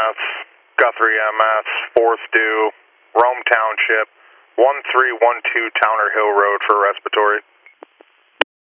EMS, Guthrie EMS, 4th due, Rome Township, 1312 Towner Hill Road for respiratory.